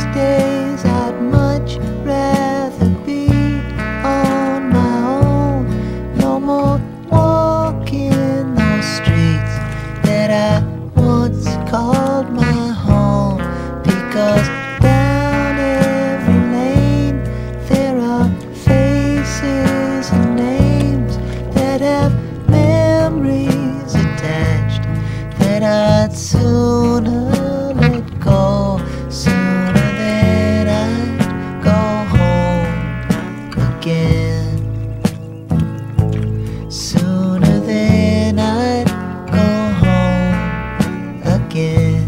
days I'd much rather be on my own. No more walking those streets that I once called my home, because down every lane there are faces and names that have memories attached that I'd sooner let go, sooner than I'd go home again, sooner than I'd go home again,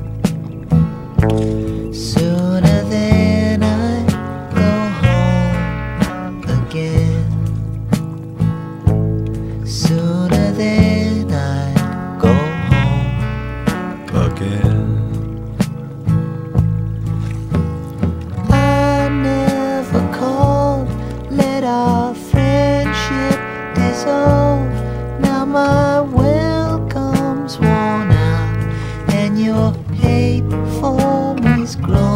sooner than I'd go home again, sooner than I'd go home again. I never called, let our friendship dissolve. Now my welcome's worn out and your hate for me's grown.